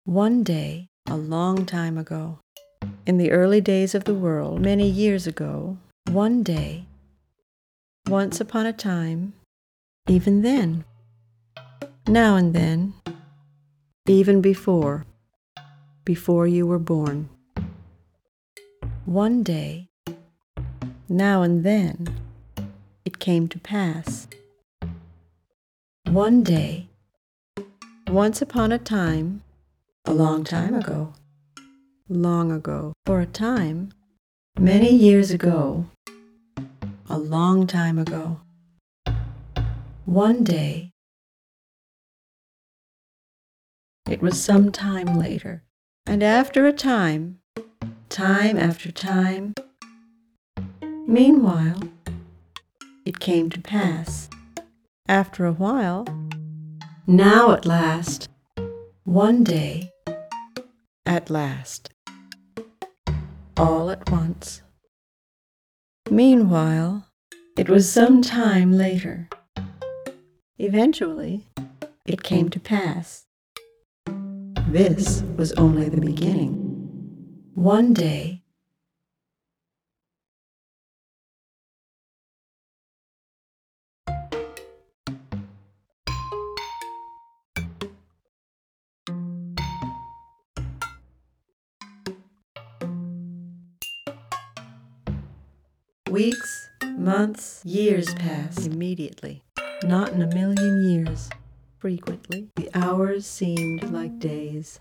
One day, a long time ago, in the early days of the world, many years ago, one day, once upon a time, even then, now and then, even before you were born. One day, now and then, it came to pass. One day, once upon a time, a long time ago, long ago, for a time, many years ago, a long time ago. One day, it was some time later, and after a time, time after time, meanwhile, it came to pass. After a while, now at last, one day, at last, all at once. Meanwhile, it was some time later. Eventually, it came to pass. This was only the beginning. One day, weeks, months, years passed immediately, not in a million years. Frequently, the hours seemed like days.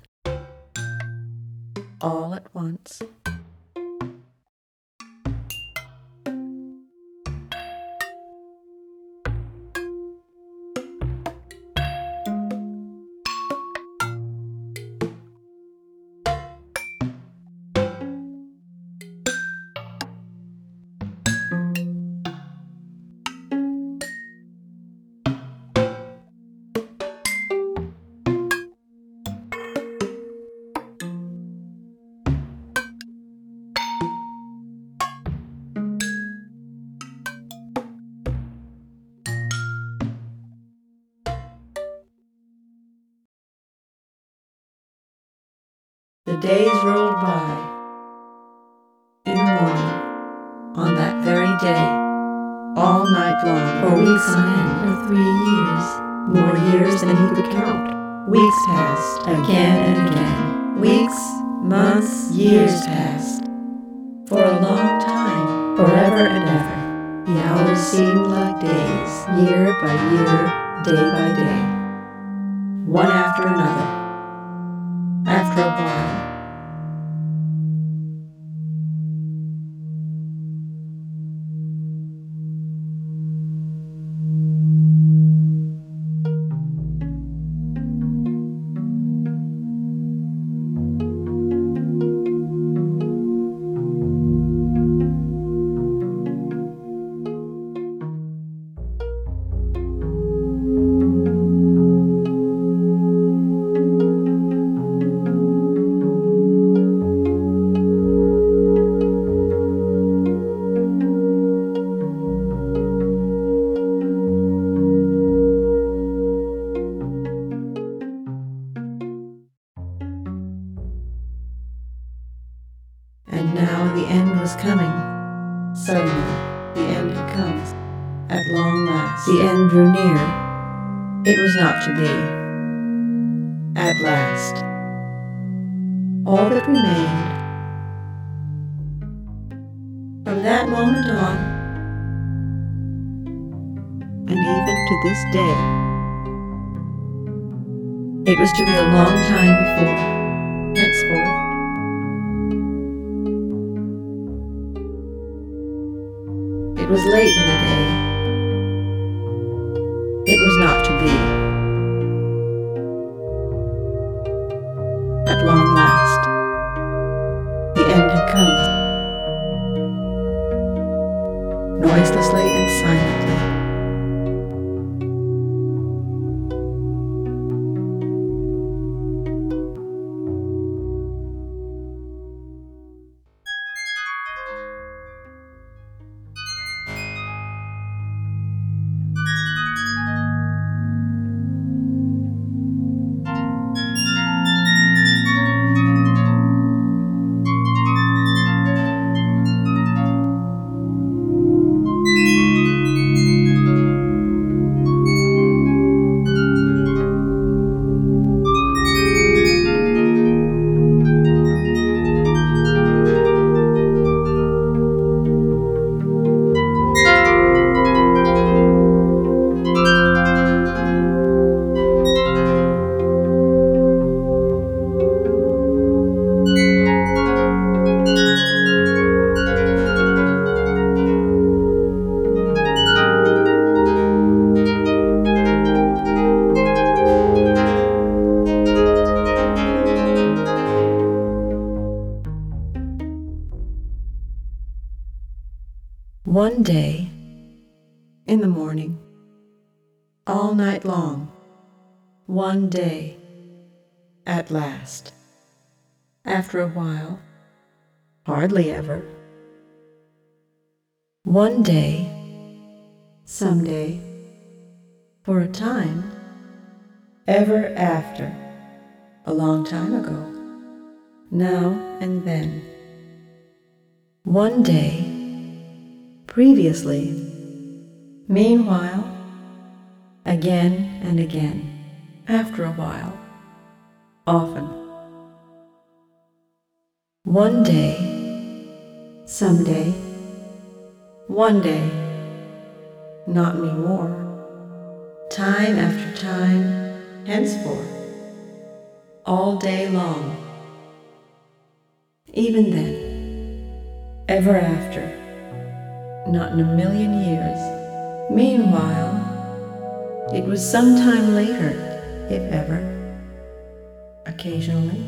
All at once. The days rolled by. In the morning, on that very day, all night long, for weeks on end, for 3 years, more years than he could count. Weeks passed, again and again. Weeks, months, years passed. For a long time, forever and ever, the hours seemed like days, year by year, day by day, one after another. After a while, and now the end was coming. Suddenly, the end had come. At long last, the end drew near. It was not to be. At last, all that remained, from that moment on, and even to this day, it was to be a long time before, henceforth. It was late in the day. It was not to be. At long last, the end had come. Noiselessly and silently. One day, in the morning, all night long, one day, at last. After a while, hardly ever. One day, someday, for a time, ever after, a long time ago, now and then. One day, previously, meanwhile, again and again, after a while, often. One day, someday, one day, not anymore, time after time, henceforth, all day long. Even then, ever after, not in a million years. Meanwhile, it was some time later, if ever, occasionally.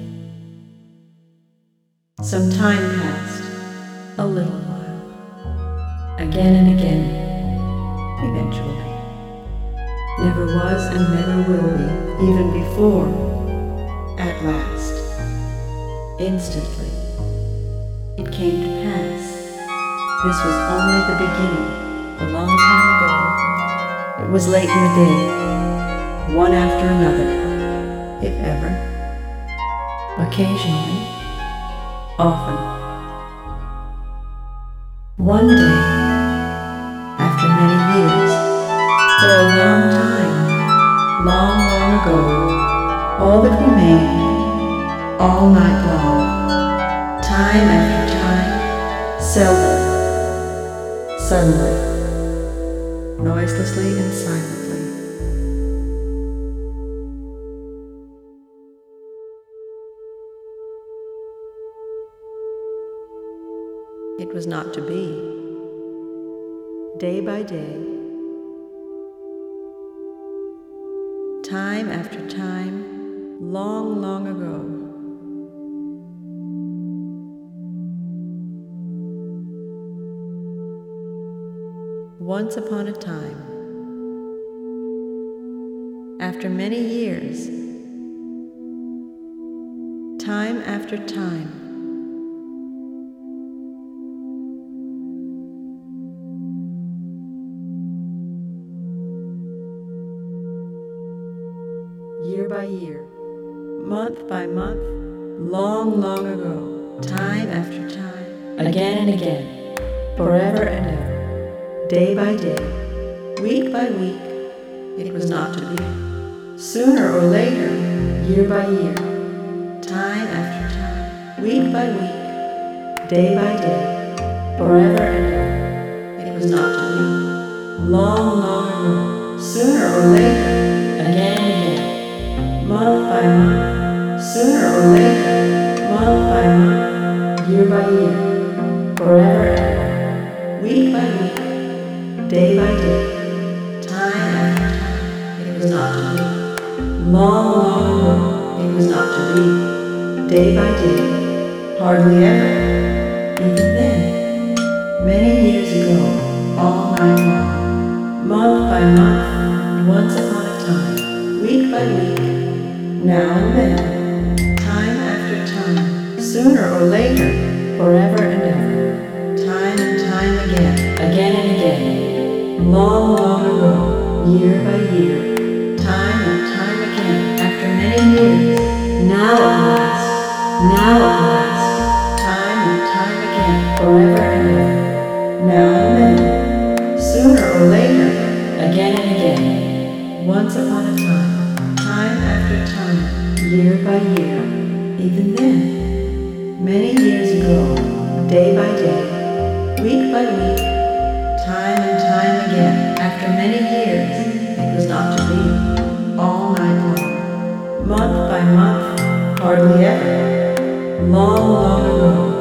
Some time passed, a little while, again and again, eventually. Never was and never will be, even before, at last, instantly, it came to pass. This was only the beginning, a long time ago. It was late in the day, one after another, if ever, occasionally, often. One day, after many years, for a long time, long ago, all that remained, all night long, time after time, seldom, suddenly, noiselessly and silently. It was not to be. Day by day, time after time, long ago. Once upon a time, after many years, time after time, year by year, month by month, long ago, time after time, again and again, forever and ever, day by day, week by week, it was not to be. Sooner or later, year by year, time after time, week by week, day by day, forever and ever, it was not to be. Long ago, sooner or later, again and again, month by month, sooner or later, month by month, year by year, forever and ever, week by week, day by day, time after time, it was not to be. Long ago, it was not to be. Day by day, hardly ever, even then, many years ago, all night long, month by month, once upon a time, week by week, now and then, time after time, sooner or later, forever and ever, time and time again and again, long ago, year by year, time and time again, after many years, now at last, time and time again, forever and ever, now and then, sooner or later, again and again, once upon a time after time, year by year, even then, many years ago, day by day, week by week, time and time again, after many years, it was not to be, all night long, month by month, hardly ever, long ago.